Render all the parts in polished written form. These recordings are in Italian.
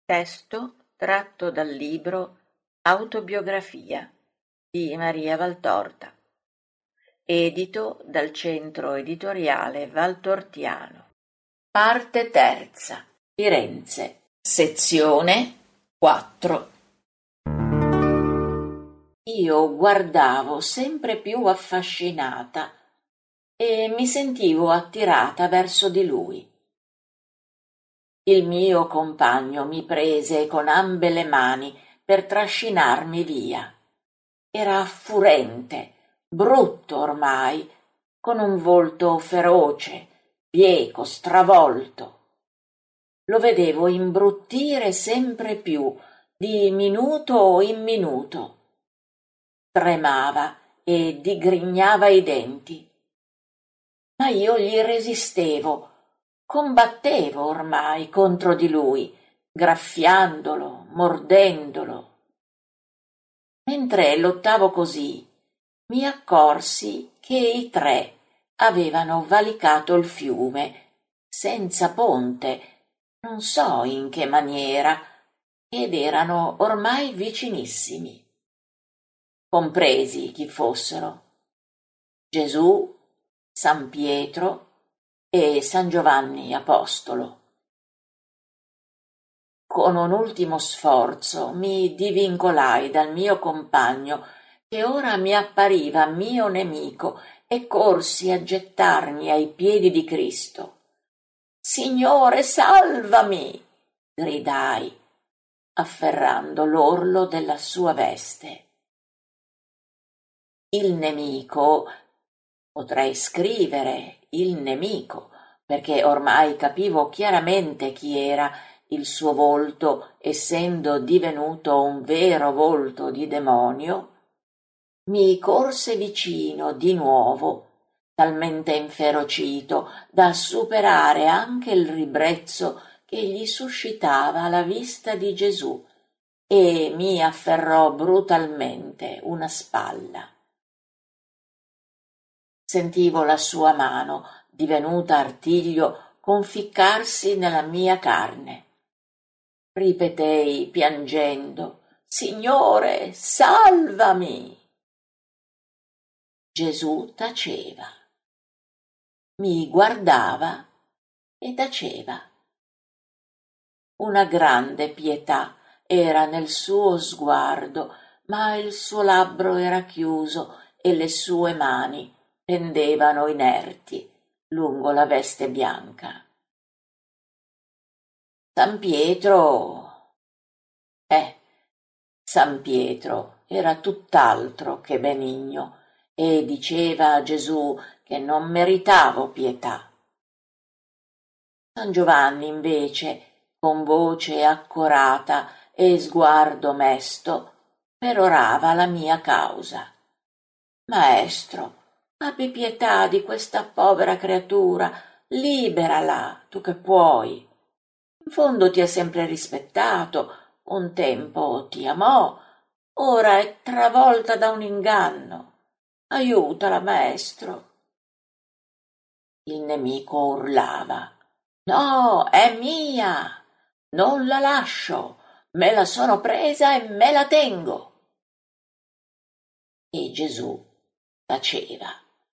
Testo tratto dal libro Autobiografia di Maria Valtorta, edito dal Centro Editoriale Valtortiano. Parte terza. Firenze. Sezione 4. Io guardavo sempre più affascinata e mi sentivo attirata verso di lui. Il mio compagno mi prese con ambe le mani per trascinarmi via. Era furente, brutto ormai, con un volto feroce, bieco, stravolto. Lo vedevo imbruttire sempre più, di minuto in minuto. Tremava e digrignava i denti. Ma io gli resistevo. Combattevo ormai contro di lui, graffiandolo, mordendolo. Mentre lottavo così, mi accorsi che i tre avevano valicato il fiume, senza ponte, non so in che maniera, ed erano ormai vicinissimi. Compresi chi fossero: Gesù, San Pietro e San Giovanni Apostolo. Con un ultimo sforzo mi divincolai dal mio compagno, che ora mi appariva mio nemico, e corsi a gettarmi ai piedi di Cristo. «Signore, salvami!» gridai, afferrando l'orlo della sua veste. Il nemico, potrei scrivere il nemico, perché ormai capivo chiaramente chi era, il suo volto essendo divenuto un vero volto di demonio, mi corse vicino di nuovo, talmente inferocito da superare anche il ribrezzo che gli suscitava la vista di Gesù, e mi afferrò brutalmente una spalla. Sentivo la sua mano, divenuta artiglio, conficcarsi nella mia carne. Ripetei piangendo: «Signore, salvami!» Gesù taceva. Mi guardava e taceva. Una grande pietà era nel suo sguardo, ma il suo labbro era chiuso e le sue mani pendevano inerti lungo la veste bianca. San Pietro San Pietro era tutt'altro che benigno e diceva a Gesù che non meritavo pietà. San Giovanni invece, con voce accorata e sguardo mesto, perorava la mia causa. «Maestro, abbi pietà di questa povera creatura, liberala, tu che puoi. In fondo ti ha sempre rispettato, un tempo ti amò, ora è travolta da un inganno. Aiutala, maestro!» Il nemico urlava: «No, è mia! Non la lascio! Me la sono presa e me la tengo!» E Gesù taceva.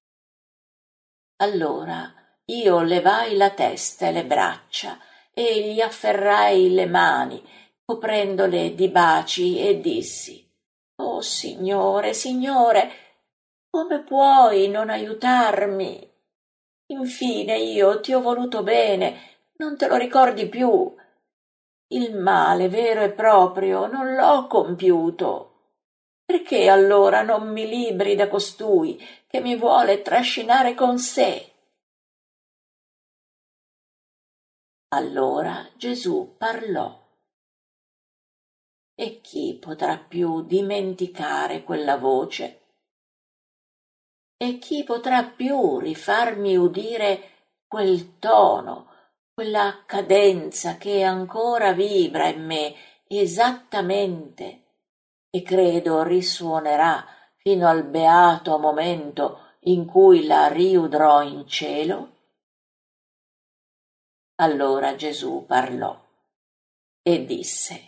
Allora io levai la testa e le braccia e gli afferrai le mani, coprendole di baci, e dissi: «Oh Signore, Signore, come puoi non aiutarmi? Infine io ti ho voluto bene, non te lo ricordi più? Il male vero e proprio non l'ho compiuto. Perché allora non mi liberi da costui che mi vuole trascinare con sé?» Allora Gesù parlò. E chi potrà più dimenticare quella voce? E chi potrà più rifarmi udire quel tono, quella cadenza che ancora vibra in me esattamente, e credo risuonerà fino al beato momento in cui la riudrò in cielo? Allora Gesù parlò. e disse: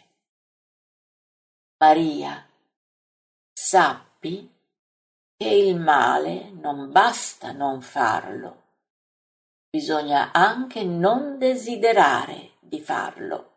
Maria, sappi che il male non basta non farlo, bisogna anche non desiderare di farlo.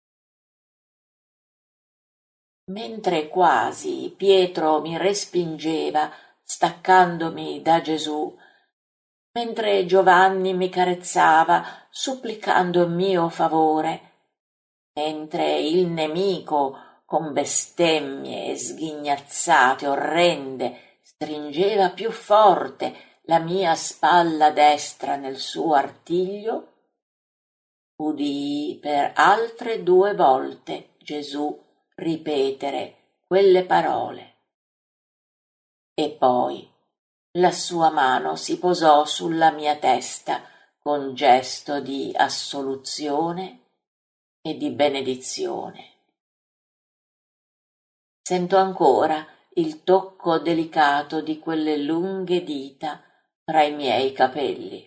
Mentre quasi Pietro mi respingeva, staccandomi da Gesù, mentre Giovanni mi carezzava, supplicando mio favore, mentre il nemico, con bestemmie e sghignazzate orrende, stringeva più forte la mia spalla destra nel suo artiglio, udii per altre 2 volte Gesù ripetere quelle parole. E poi la sua mano si posò sulla mia testa con gesto di assoluzione e di benedizione. Sento ancora il tocco delicato di quelle lunghe dita fra i miei capelli.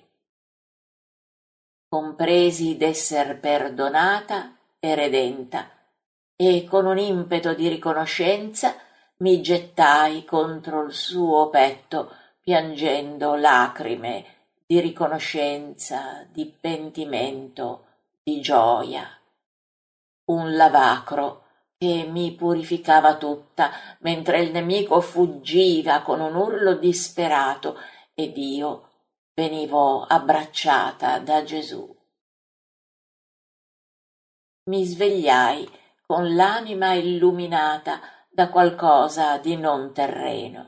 Compresi d'esser perdonata e redenta, e con un impeto di riconoscenza mi gettai contro il suo petto, piangendo lacrime di riconoscenza, di pentimento, di gioia. Un lavacro che mi purificava tutta, mentre il nemico fuggiva con un urlo disperato ed io venivo abbracciata da Gesù. Mi svegliai con l'anima illuminata da qualcosa di non terreno.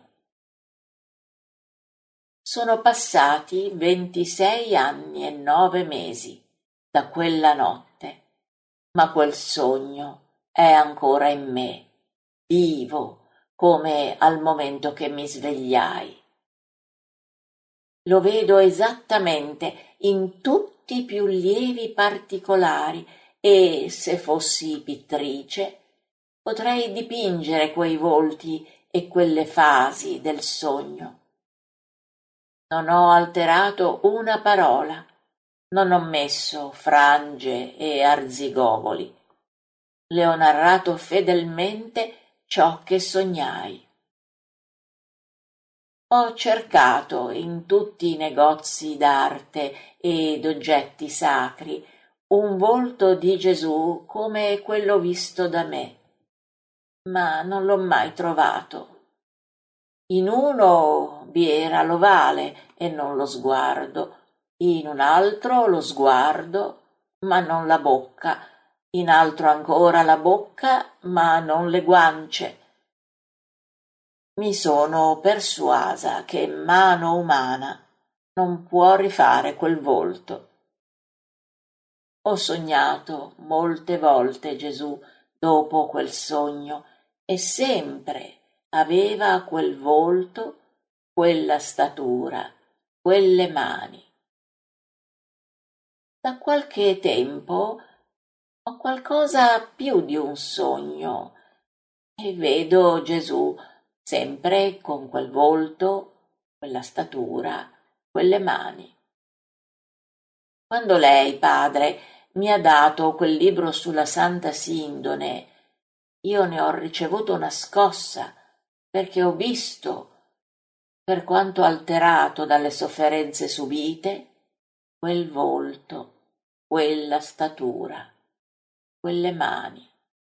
Sono passati 26 anni e 9 mesi da quella notte, ma quel sogno è ancora in me, vivo come al momento che mi svegliai. Lo vedo esattamente in tutti i più lievi particolari e, se fossi pittrice, potrei dipingere quei volti e quelle fasi del sogno. Non ho alterato una parola, non ho messo frange e arzigogoli. Le ho narrato fedelmente ciò che sognai. Ho cercato in tutti i negozi d'arte e d'oggetti sacri un volto di Gesù come quello visto da me, ma non l'ho mai trovato. In uno vi era l'ovale e non lo sguardo, in un altro lo sguardo, ma non la bocca, in altro ancora la bocca, ma non le guance. Mi sono persuasa che mano umana non può rifare quel volto. Ho sognato molte volte Gesù dopo quel sogno e sempre aveva quel volto, quella statura, quelle mani. Da qualche tempo ho qualcosa più di un sogno e vedo Gesù sempre con quel volto, quella statura, quelle mani. Quando lei, padre, mi ha dato quel libro sulla Santa Sindone, io ne ho ricevuto una scossa, perché ho visto, per quanto alterato dalle sofferenze subite, quel volto, quella statura, quelle mani.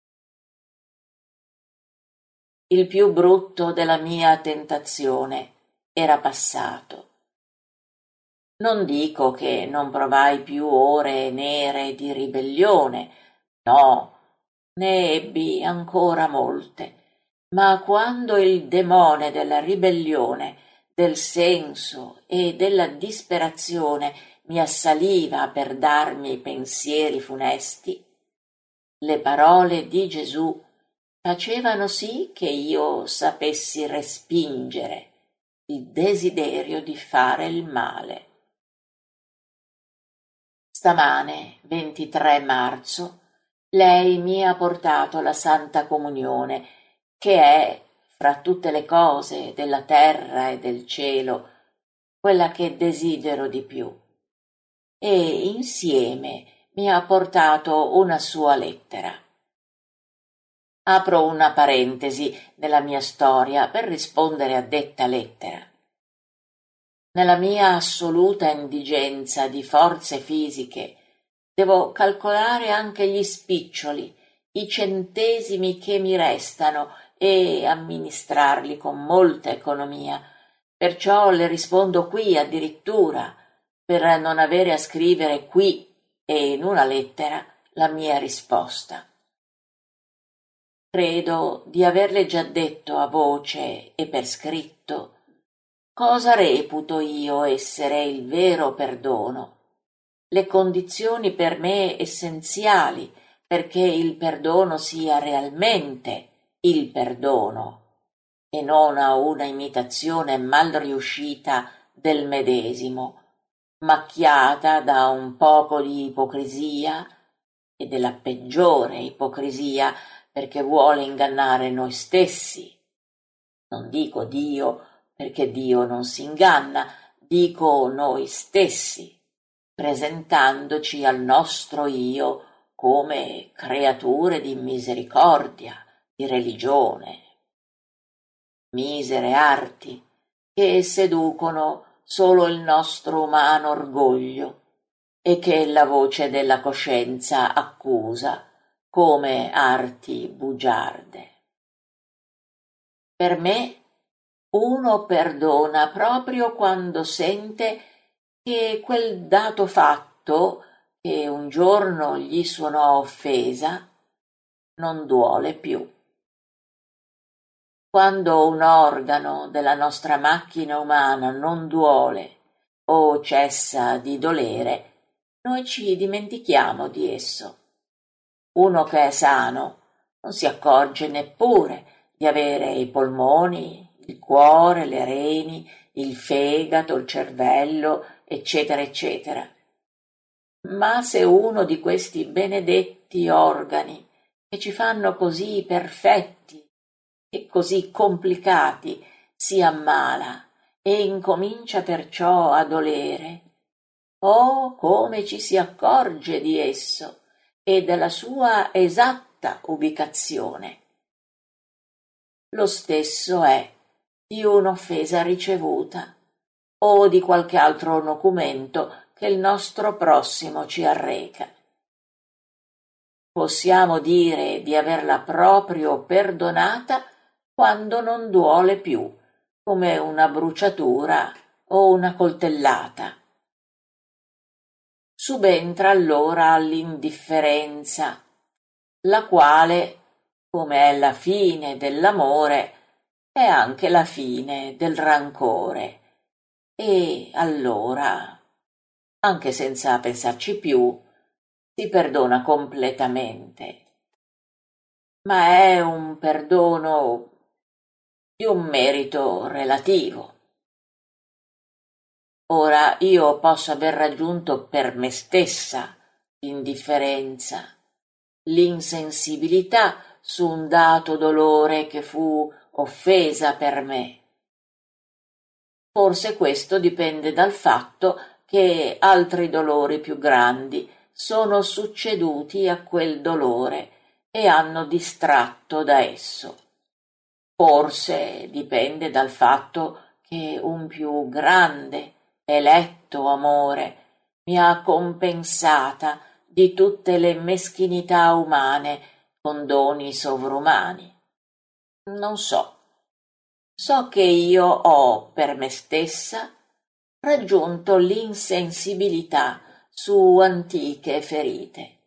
Il più brutto della mia tentazione era passato. Non dico che non provai più ore nere di ribellione, no, ne ebbi ancora molte, ma quando il demone della ribellione, del senso e della disperazione mi assaliva per darmi pensieri funesti, le parole di Gesù facevano sì che io sapessi respingere il desiderio di fare il male. Stamane, 23 marzo, lei mi ha portato la Santa Comunione, che è, fra tutte le cose della terra e del cielo, quella che desidero di più. E insieme mi ha portato una sua lettera. Apro una parentesi nella mia storia per rispondere a detta lettera. Nella mia assoluta indigenza di forze fisiche devo calcolare anche gli spiccioli, i centesimi che mi restano e amministrarli con molta economia. Perciò le rispondo qui addirittura, per non avere a scrivere qui e in una lettera la mia risposta. Credo di averle già detto a voce e per scritto cosa reputo io essere il vero perdono, le condizioni per me essenziali perché il perdono sia realmente il perdono e non a una imitazione mal riuscita del medesimo, macchiata da un poco di ipocrisia e della peggiore ipocrisia perché vuole ingannare noi stessi. Non dico Dio perché Dio non si inganna, dico noi stessi, presentandoci al nostro io come creature di misericordia, di religione, misere arti che seducono solo il nostro umano orgoglio e che la voce della coscienza accusa come arti bugiarde. Per me uno perdona proprio quando sente che quel dato fatto che un giorno gli suonò offesa non duole più. Quando un organo della nostra macchina umana non duole o cessa di dolere, noi ci dimentichiamo di esso. Uno che è sano non si accorge neppure di avere i polmoni, il cuore, le reni, il fegato, il cervello, eccetera, eccetera. Ma se uno di questi benedetti organi che ci fanno così perfetti e così complicati si ammala e incomincia perciò a dolere, oh come ci si accorge di esso e della sua esatta ubicazione. Lo stesso è di un'offesa ricevuta o di qualche altro nocumento che il nostro prossimo ci arreca. Possiamo dire di averla proprio perdonata quando non duole più, come una bruciatura o una coltellata. Subentra allora l'indifferenza, la quale, come è la fine dell'amore, è anche la fine del rancore. E allora, anche senza pensarci più, si perdona completamente. Ma è un perdono di un merito relativo. Ora io posso aver raggiunto per me stessa l'indifferenza, l'insensibilità su un dato dolore che fu offesa per me. Forse questo dipende dal fatto che altri dolori più grandi sono succeduti a quel dolore e hanno distratto da esso. Forse dipende dal fatto che un più grande, eletto amore mi ha compensata di tutte le meschinità umane con doni sovrumani. Non so. So che io ho per me stessa raggiunto l'insensibilità su antiche ferite.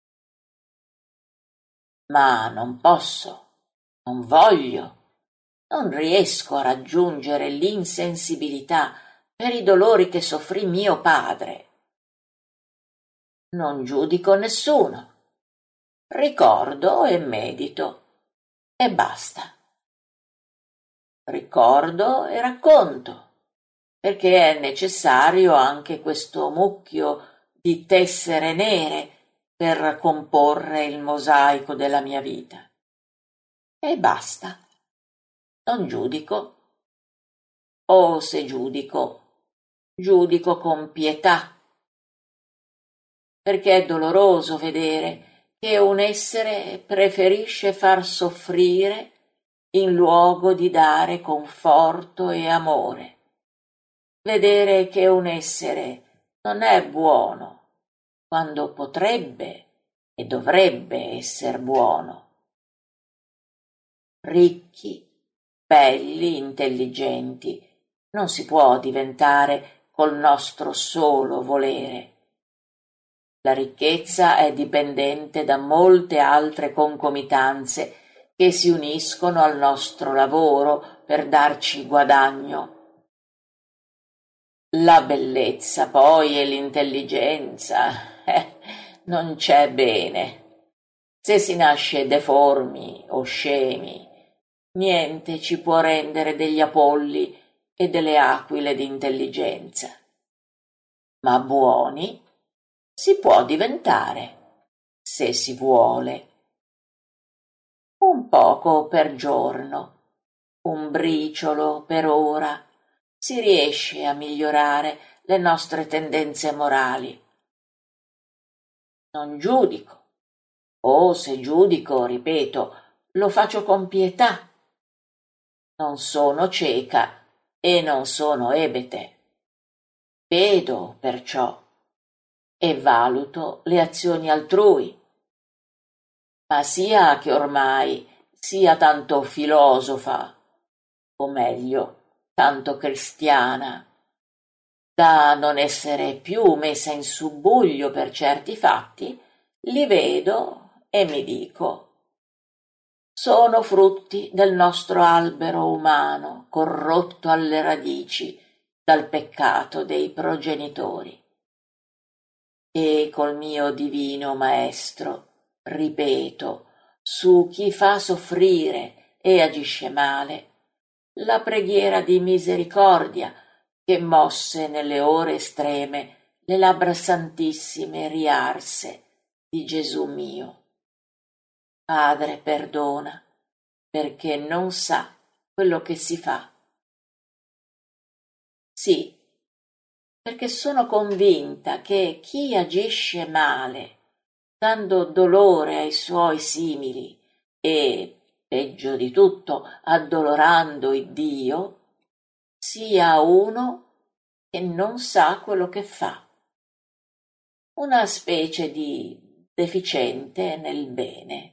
Ma non posso, non voglio, non riesco a raggiungere l'insensibilità per i dolori che soffrì mio padre. Non giudico nessuno, ricordo e medito, e basta. Ricordo e racconto, perché è necessario anche questo mucchio di tessere nere per comporre il mosaico della mia vita. E basta. Non giudico. O se giudico, giudico con pietà, perché è doloroso vedere che un essere preferisce far soffrire in luogo di dare conforto e amore. Vedere che un essere non è buono quando potrebbe e dovrebbe esser buono. Ricchi, belli, intelligenti, non si può diventare col nostro solo volere. La ricchezza è dipendente da molte altre concomitanze che si uniscono al nostro lavoro per darci guadagno. La bellezza poi e l'intelligenza, non c'è bene. Se si nasce deformi o scemi, niente ci può rendere degli Apolli e delle aquile d'intelligenza. Ma buoni si può diventare, se si vuole. Un poco per giorno, un briciolo per ora, si riesce a migliorare le nostre tendenze morali. Non giudico, o se giudico, ripeto, lo faccio con pietà. Non sono cieca e non sono ebete. Vedo perciò e valuto le azioni altrui. Ma sia che ormai sia tanto filosofa, o meglio, tanto cristiana, da non essere più messa in subbuglio per certi fatti, li vedo e mi dico: sono frutti del nostro albero umano, corrotto alle radici dal peccato dei progenitori. E col mio divino maestro ripeto su chi fa soffrire e agisce male la preghiera di misericordia che mosse nelle ore estreme le labbra santissime riarse di Gesù mio. Padre, perdona, perché non sa quello che si fa. Sì, perché sono convinta che chi agisce male, dando dolore ai suoi simili e, peggio di tutto, addolorando Iddio, sia uno che non sa quello che fa, una specie di deficiente nel bene.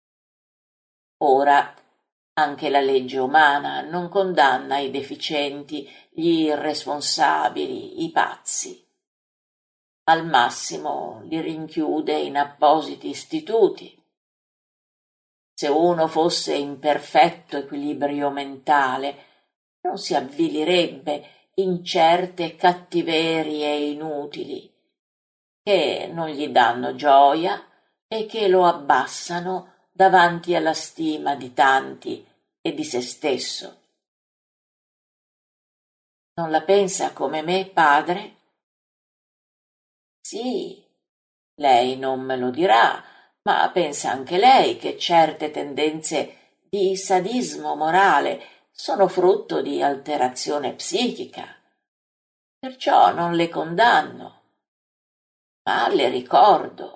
Ora, anche la legge umana non condanna i deficienti, gli irresponsabili, i pazzi. Al massimo li rinchiude in appositi istituti. Se uno fosse in perfetto equilibrio mentale, non si avvilirebbe in certe cattiverie inutili, che non gli danno gioia e che lo abbassano davanti alla stima di tanti e di se stesso. Non la pensa come me, padre? Sì, lei non me lo dirà, ma pensa anche lei che certe tendenze di sadismo morale sono frutto di alterazione psichica. Perciò non le condanno, ma le ricordo.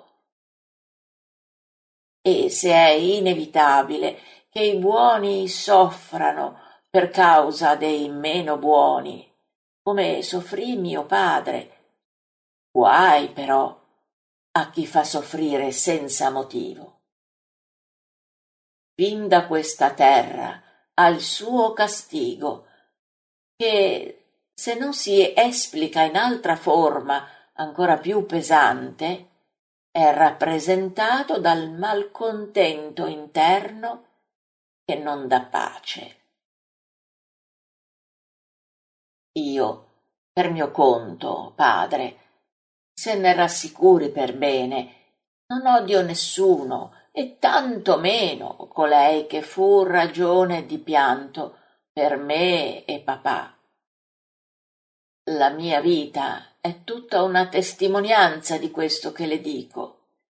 E se è inevitabile che i buoni soffrano per causa dei meno buoni, come soffrì mio padre, guai però a chi fa soffrire senza motivo. Fin da questa terra ha il suo castigo, che se non si esplica in altra forma ancora più pesante, è rappresentato dal malcontento interno che non dà pace. Io, per mio conto, padre, se ne rassicuri per bene, non odio nessuno e tanto meno colei che fu ragione di pianto per me e papà. La mia vita è tutta una testimonianza di questo che le dico.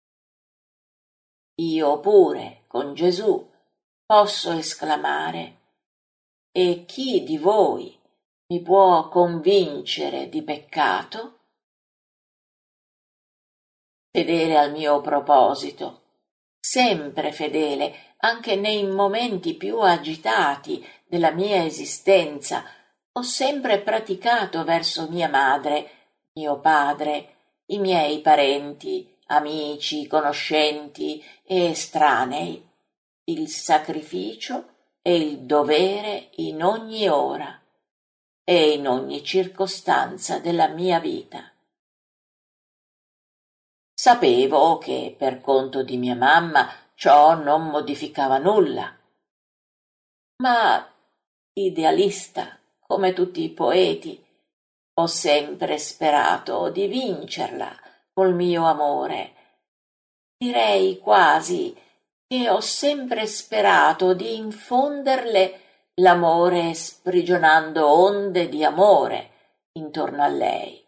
Io pure, con Gesù, posso esclamare: e chi di voi mi può convincere di peccato? Fedele al mio proposito, sempre fedele, anche nei momenti più agitati della mia esistenza, ho sempre praticato verso mia madre, mio padre, i miei parenti, amici, conoscenti e estranei, il sacrificio e il dovere in ogni ora e in ogni circostanza della mia vita. Sapevo che per conto di mia mamma ciò non modificava nulla, ma idealista, come tutti i poeti, ho sempre sperato di vincerla col mio amore. Direi quasi che ho sempre sperato di infonderle l'amore sprigionando onde di amore intorno a lei.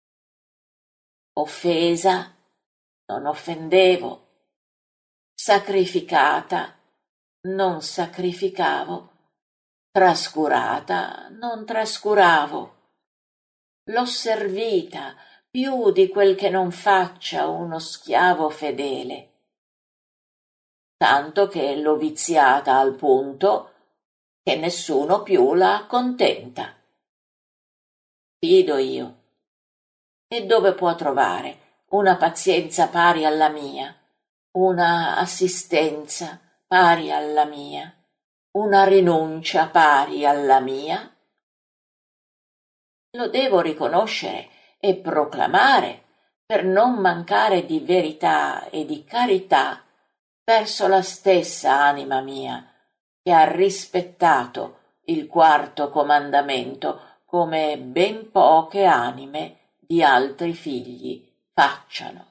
Offesa, non offendevo, sacrificata, non sacrificavo, trascurata, non trascuravo. L'ho servita più di quel che non faccia uno schiavo fedele, tanto che l'ho viziata al punto che nessuno più la accontenta. Fido io. E dove può trovare una pazienza pari alla mia, una assistenza pari alla mia, una rinuncia pari alla mia? Lo devo riconoscere e proclamare per non mancare di verità e di carità verso la stessa anima mia, che ha rispettato il quarto comandamento come ben poche anime di altri figli facciano.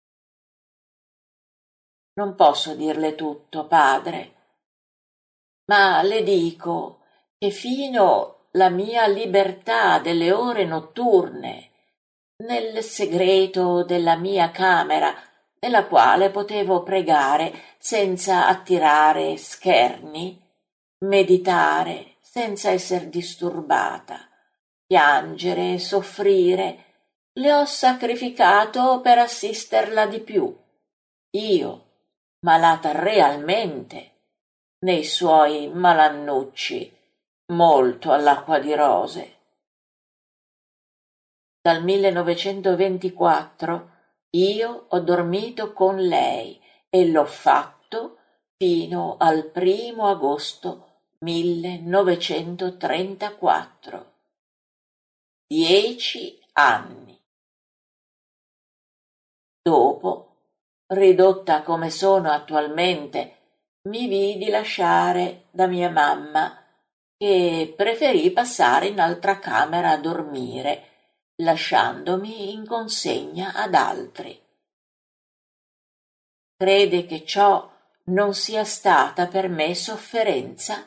Non posso dirle tutto, padre, ma le dico che fino la mia libertà delle ore notturne, nel segreto della mia camera, nella quale potevo pregare senza attirare scherni, meditare senza esser disturbata, piangere e soffrire, le ho sacrificato per assisterla di più. Io, malata realmente, nei suoi malannucci, molto all'acqua di rose. Dal 1924 io ho dormito con lei e l'ho fatto fino al 1° agosto 1934. 10 anni. Dopo, ridotta come sono attualmente, mi vidi lasciare da mia mamma, che preferì passare in altra camera a dormire, lasciandomi in consegna ad altri. Crede che ciò non sia stata per me sofferenza?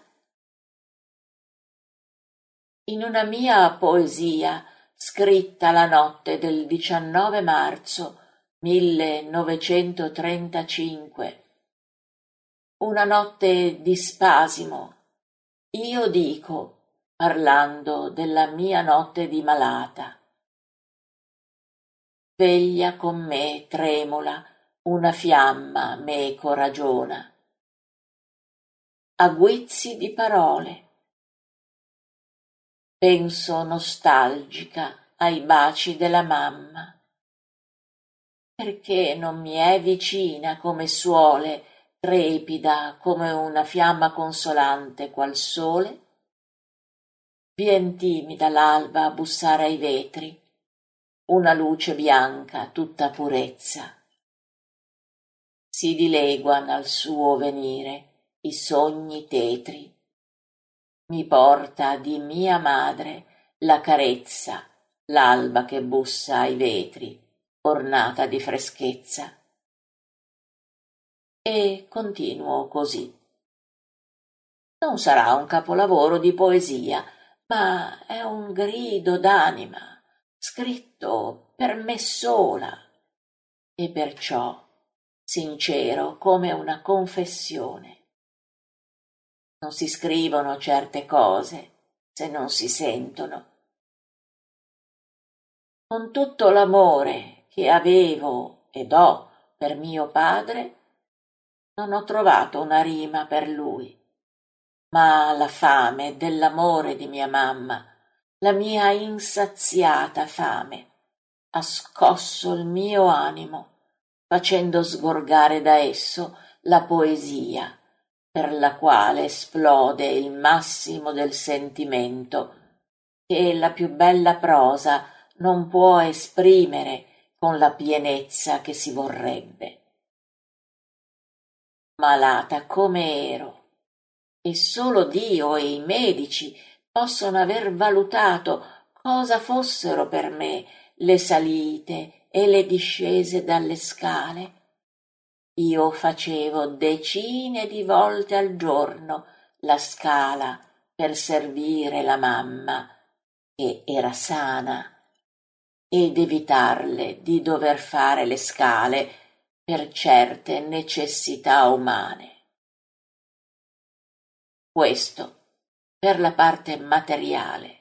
In una mia poesia scritta la notte del 19 marzo 1935, una notte di spasimo, io dico, parlando della mia notte di malata: veglia con me tremula una fiamma meco ragiona, a guizzi di parole. Penso nostalgica ai baci della mamma, perché non mi è vicina come suole, trepida come una fiamma consolante qual sole? Vien timida l'alba a bussare ai vetri, una luce bianca tutta purezza. Si dileguan al suo venire i sogni tetri. Mi porta di mia madre la carezza, l'alba che bussa ai vetri, ornata di freschezza. E continuo così. Non sarà un capolavoro di poesia, ma è un grido d'anima, scritto per me sola, e perciò sincero come una confessione. Non si scrivono certe cose se non si sentono. Con tutto l'amore che avevo ed ho per mio padre, non ho trovato una rima per lui, ma la fame dell'amore di mia mamma, la mia insaziata fame, ha scosso il mio animo, facendo sgorgare da esso la poesia, per la quale esplode il massimo del sentimento che la più bella prosa non può esprimere con la pienezza che si vorrebbe. Malata come ero, e solo Dio e i medici possono aver valutato cosa fossero per me le salite e le discese dalle scale. Io facevo decine di volte al giorno la scala per servire la mamma, che era sana, ed evitarle di dover fare le scale per certe necessità umane. Questo per la parte materiale.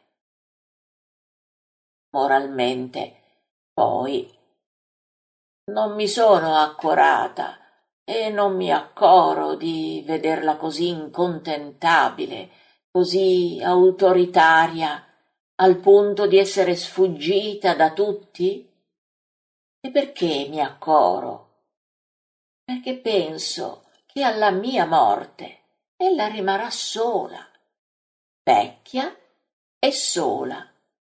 Moralmente, poi, non mi sono accorata e non mi accoro di vederla così incontentabile, così autoritaria, al punto di essere sfuggita da tutti? E perché mi accoro? Perché penso che alla mia morte ella rimarrà sola, vecchia e sola.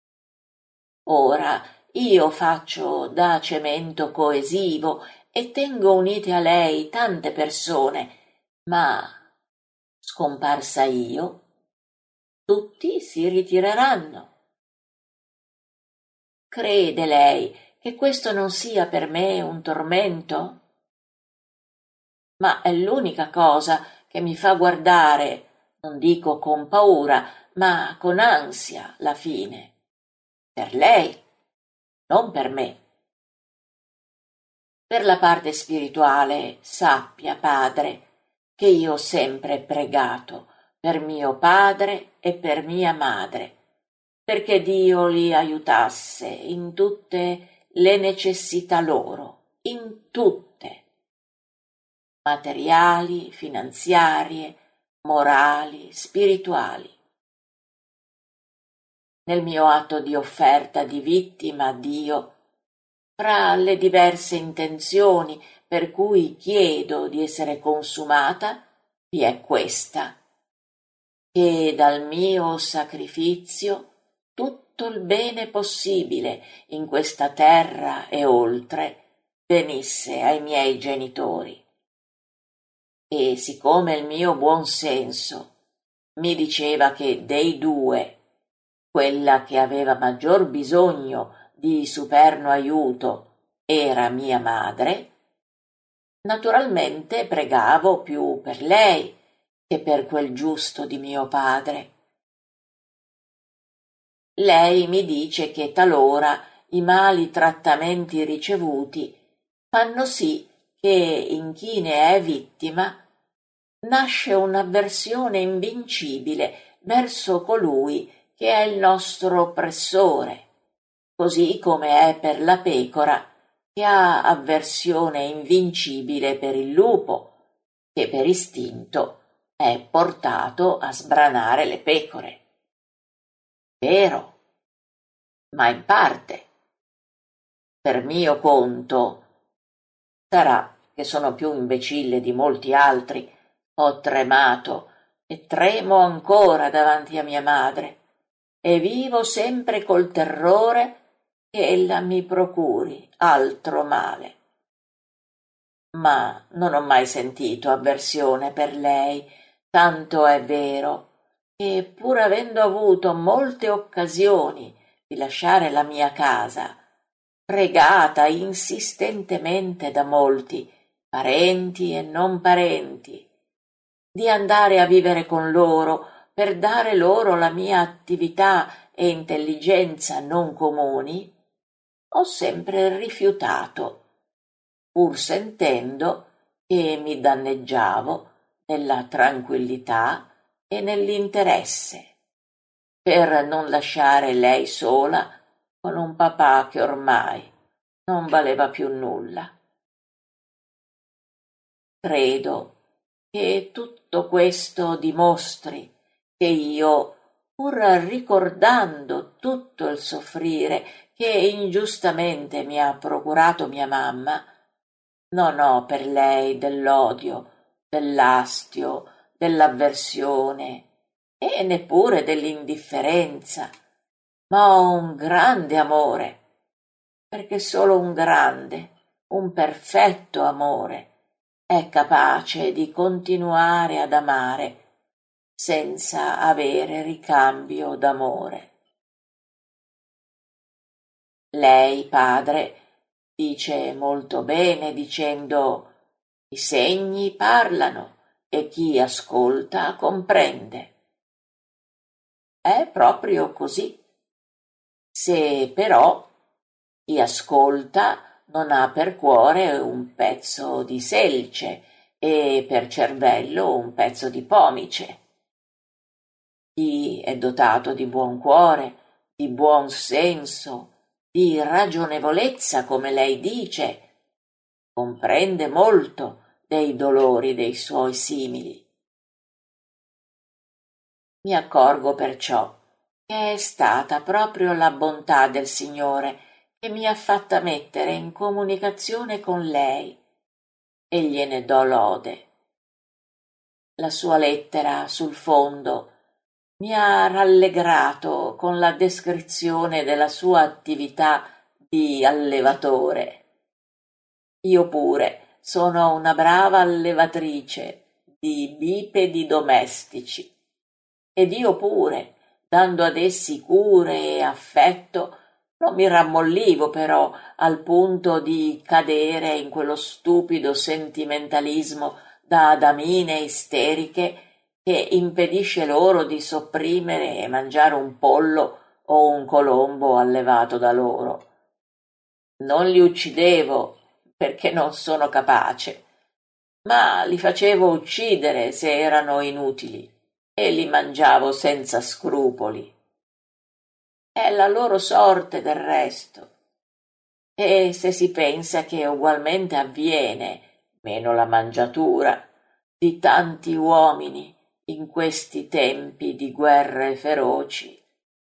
Ora io faccio da cemento coesivo e tengo unite a lei tante persone, ma scomparsa io, tutti si ritireranno. Crede lei che questo non sia per me un tormento? Ma è l'unica cosa che mi fa guardare, non dico con paura, ma con ansia, la fine. Per lei, non per me. Per la parte spirituale, sappia, padre, che io ho sempre pregato per mio padre e per mia madre, perché Dio li aiutasse in tutte le necessità loro, in tutte, materiali, finanziarie, morali, spirituali. Nel mio atto di offerta di vittima a Dio, fra le diverse intenzioni per cui chiedo di essere consumata, vi è questa, che dal mio sacrificio tutto il bene possibile in questa terra e oltre venisse ai miei genitori. E siccome il mio buon senso mi diceva che dei due quella che aveva maggior bisogno di superno aiuto era mia madre, naturalmente pregavo più per lei che per quel giusto di mio padre. Lei mi dice che talora i mali trattamenti ricevuti fanno sì che in chi ne è vittima nasce un'avversione invincibile verso colui che è il nostro oppressore, così come è per la pecora che ha avversione invincibile per il lupo, che per istinto è portato a sbranare le pecore. Vero, ma in parte. Per mio conto, sarà che sono più imbecille di molti altri, ho tremato e tremo ancora davanti a mia madre e vivo sempre col terrore che ella mi procuri altro male. Ma non ho mai sentito avversione per lei, tanto è vero che, pur avendo avuto molte occasioni di lasciare la mia casa, pregata insistentemente da molti, parenti e non parenti, di andare a vivere con loro per dare loro la mia attività e intelligenza non comuni, ho sempre rifiutato, pur sentendo che mi danneggiavo nella tranquillità e nell'interesse, per non lasciare lei sola con un papà che ormai non valeva più nulla. credo che tutto questo dimostri che io, pur ricordando tutto il soffrire che ingiustamente mi ha procurato mia mamma, non ho per lei dell'odio, dell'astio, dell'avversione e neppure dell'indifferenza, ma ho un grande amore, perché solo un grande, un perfetto amore è capace di continuare ad amare senza avere ricambio d'amore. Lei, padre, dice molto bene dicendo: i segni parlano e chi ascolta comprende. È proprio così. Se però chi ascolta non ha per cuore un pezzo di selce e per cervello un pezzo di pomice. Chi è dotato di buon cuore, di buon senso, di ragionevolezza, come lei dice, comprende molto dei dolori dei suoi simili. Mi accorgo perciò che è stata proprio la bontà del Signore che mi ha fatta mettere in comunicazione con lei e gliene do lode. La sua lettera sul fondo mi ha rallegrato con la descrizione della sua attività di allevatore. Io pure sono una brava allevatrice di bipedi domestici ed io pure, dando ad essi cure e affetto, non mi rammollivo però al punto di cadere in quello stupido sentimentalismo da damine isteriche che impedisce loro di sopprimere e mangiare un pollo o un colombo allevato da loro. Non li uccidevo perché non sono capace, ma li facevo uccidere se erano inutili e li mangiavo senza scrupoli. È la loro sorte del resto. E se si pensa che ugualmente avviene, meno la mangiatura, di tanti uomini in questi tempi di guerre feroci.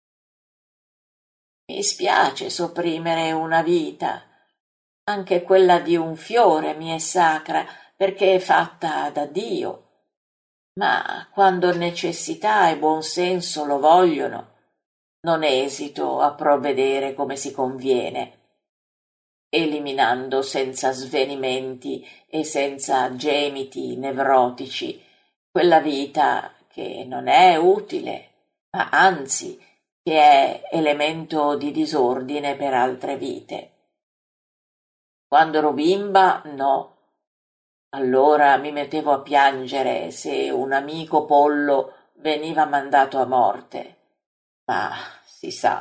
Mi spiace sopprimere una vita, anche quella di un fiore mi è sacra perché è fatta da Dio, ma quando necessità e buon senso lo vogliono, non esito a provvedere come si conviene, eliminando senza svenimenti e senza gemiti nevrotici quella vita che non è utile, ma anzi che è elemento di disordine per altre vite. Quando ero bimba, no. Allora mi mettevo a piangere se un amico pollo veniva mandato a morte. Ma si sa.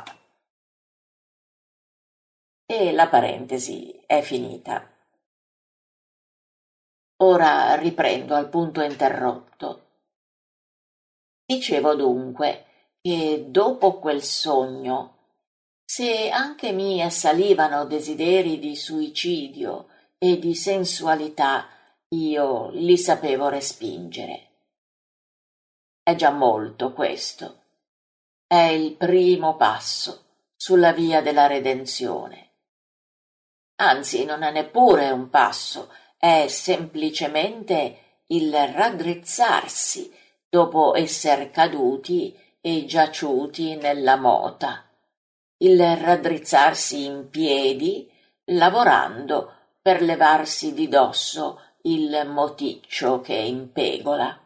E la parentesi è finita. Ora riprendo al punto interrotto. Dicevo dunque che dopo quel sogno, se anche mi assalivano desideri di suicidio e di sensualità, io li sapevo respingere. È già molto questo. È il primo passo sulla via della redenzione. Anzi, non è neppure un passo, è semplicemente il raddrizzarsi dopo esser caduti e giaciuti nella mota, il raddrizzarsi in piedi, lavorando per levarsi di dosso il moticcio che impegola.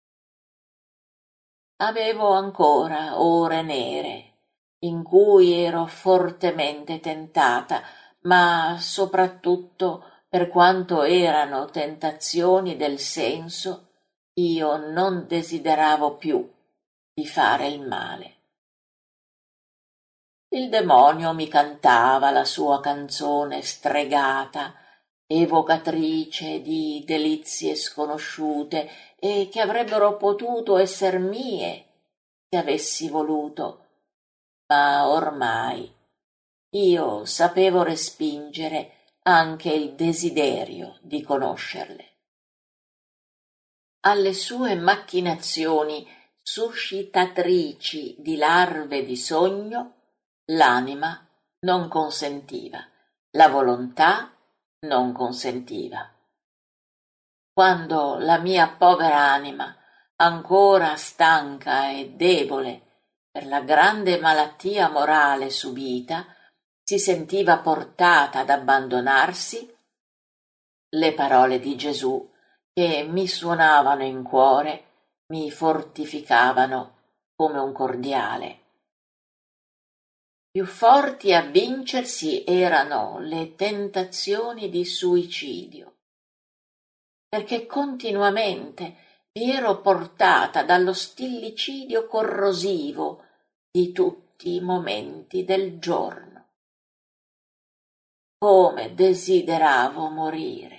Avevo ancora ore nere, in cui ero fortemente tentata, ma soprattutto per quanto erano tentazioni del senso, io non desideravo più di fare il male. Il demonio mi cantava la sua canzone stregata, evocatrice di delizie sconosciute e che avrebbero potuto esser mie se avessi voluto, ma ormai io sapevo respingere anche il desiderio di conoscerle. alle sue macchinazioni suscitatrici di larve di sogno, l'anima non consentiva, la volontà non consentiva. Quando la mia povera anima, ancora stanca e debole per la grande malattia morale subita, si sentiva portata ad abbandonarsi, le parole di Gesù che mi suonavano in cuore mi fortificavano come un cordiale. Più forti a vincersi erano le tentazioni di suicidio, perché continuamente vi ero portata dallo stillicidio corrosivo di tutti i momenti del giorno. Come desideravo morire!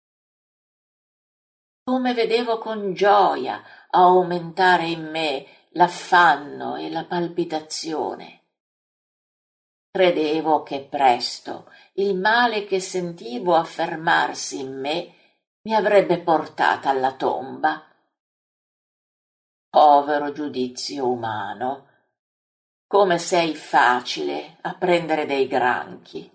Come vedevo con gioia aumentare in me l'affanno e la palpitazione. Credevo che presto il male che sentivo affermarsi in me mi avrebbe portata alla tomba. Povero giudizio umano, come sei facile a prendere dei granchi.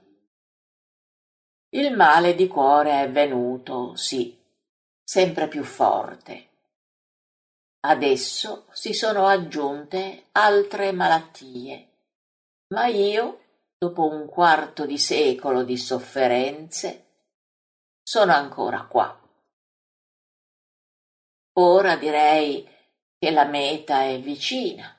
Il male di cuore è venuto, sì, sempre più forte. Adesso si sono aggiunte altre malattie, ma io, dopo un quarto di secolo di sofferenze, sono ancora qua. Ora direi che la meta è vicina.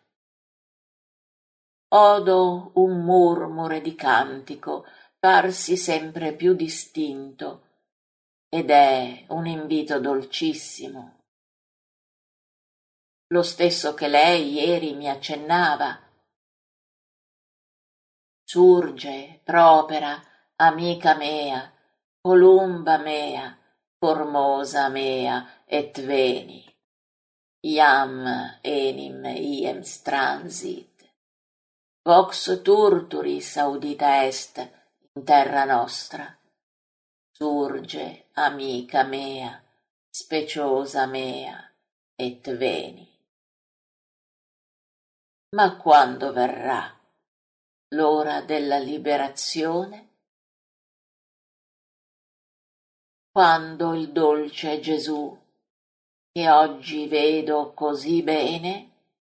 Odo un murmure di cantico farsi sempre più distinto ed è un invito dolcissimo. Lo stesso che lei ieri mi accennava. Surge, propera, amica mea, columba mea, formosa mea, et veni. Iam enim iems transit. Vox turturis audita est in terra nostra. Surge, amica mea, speciosa mea, et veni. Ma quando verrà l'ora della liberazione? Quando il dolce Gesù, che oggi vedo così bene?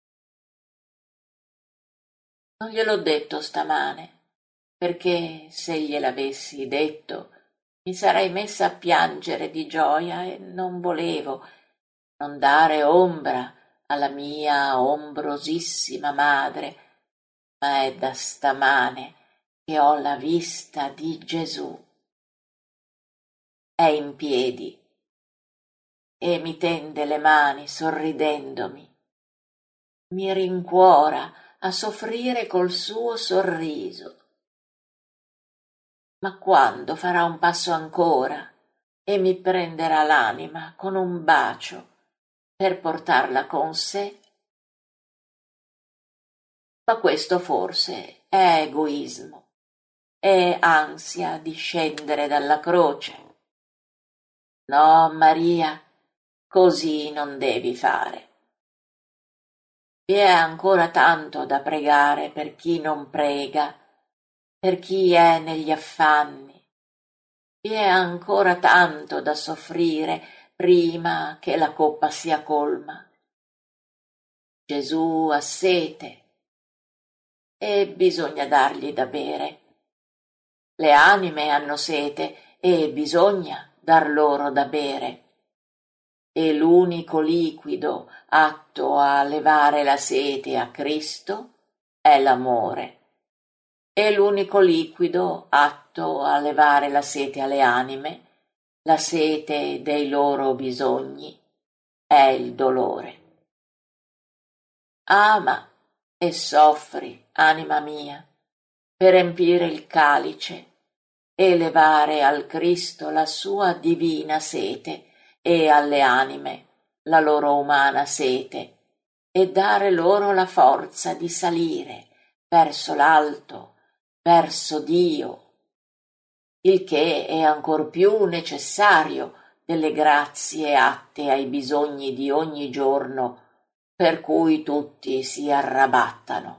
Non gliel'ho detto stamane, perché se gliel'avessi detto mi sarei messa a piangere di gioia e non volevo non dare ombra alla mia ombrosissima madre, ma è da stamane che ho la vista di Gesù. È in piedi e mi tende le mani sorridendomi. Mi rincuora a soffrire col suo sorriso. Ma quando farà un passo ancora e mi prenderà l'anima con un bacio per portarla con sé? Ma questo forse è egoismo, è ansia di scendere dalla croce. No, Maria, così non devi fare. Vi è ancora tanto da pregare per chi non prega, per chi è negli affanni. Vi è ancora tanto da soffrire prima che la coppa sia colma. Gesù ha sete e bisogna dargli da bere. Le anime hanno sete e bisogna dar loro da bere. E l'unico liquido atto a levare la sete a Cristo è l'amore. E l'unico liquido atto a levare la sete alle anime, la sete dei loro bisogni, è il dolore. Ama e soffri, anima mia, per empire il calice e levare al Cristo la sua divina sete e alle anime la loro umana sete e dare loro la forza di salire verso l'alto, verso Dio, il che è ancor più necessario delle grazie atte ai bisogni di ogni giorno per cui tutti si arrabattano.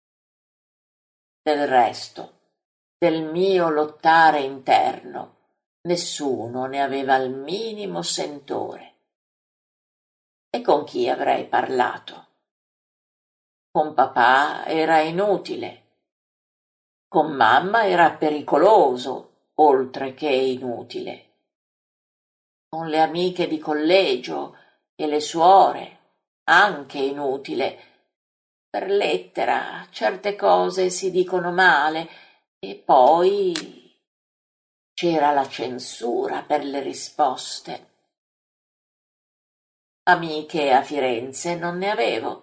Del resto, del mio lottare interno, nessuno ne aveva il minimo sentore. E con chi avrei parlato? Con papà era inutile, con mamma era pericoloso, oltre che inutile. Con le amiche di collegio e le suore, anche inutile. Per lettera certe cose si dicono male e poi c'era la censura per le risposte. Amiche a Firenze non ne avevo.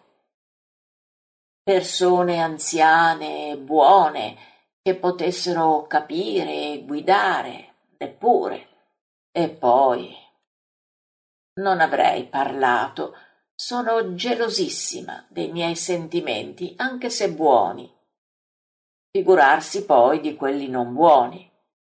Persone anziane e buone che potessero capire e guidare, neppure. E poi non avrei parlato. Sono gelosissima dei miei sentimenti, anche se buoni. Figurarsi poi di quelli non buoni.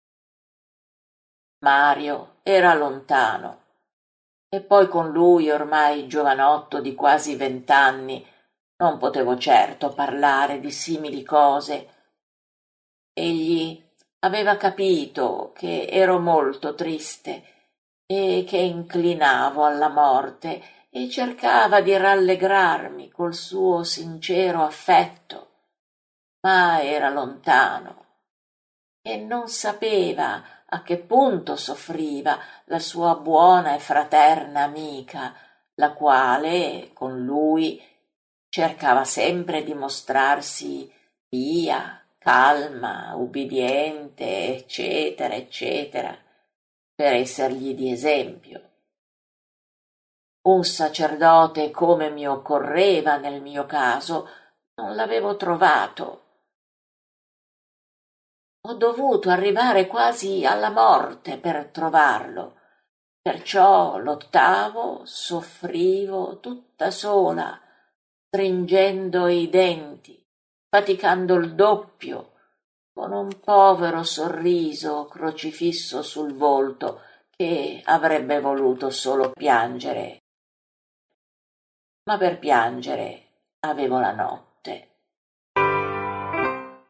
Mario era lontano, e poi con lui, ormai giovanotto di quasi 20 anni, non potevo certo parlare di simili cose. Egli aveva capito che ero molto triste e che inclinavo alla morte e cercava di rallegrarmi col suo sincero affetto, ma era lontano e non sapeva a che punto soffriva la sua buona e fraterna amica, la quale, con lui, cercava sempre di mostrarsi pia, calma, ubbidiente, eccetera, eccetera, per essergli di esempio. Un sacerdote come mi occorreva nel mio caso non l'avevo trovato. Ho dovuto arrivare quasi alla morte per trovarlo, perciò lottavo, soffrivo tutta sola, stringendo i denti, faticando il doppio, con un povero sorriso crocifisso sul volto che avrebbe voluto solo piangere. Ma per piangere avevo la notte.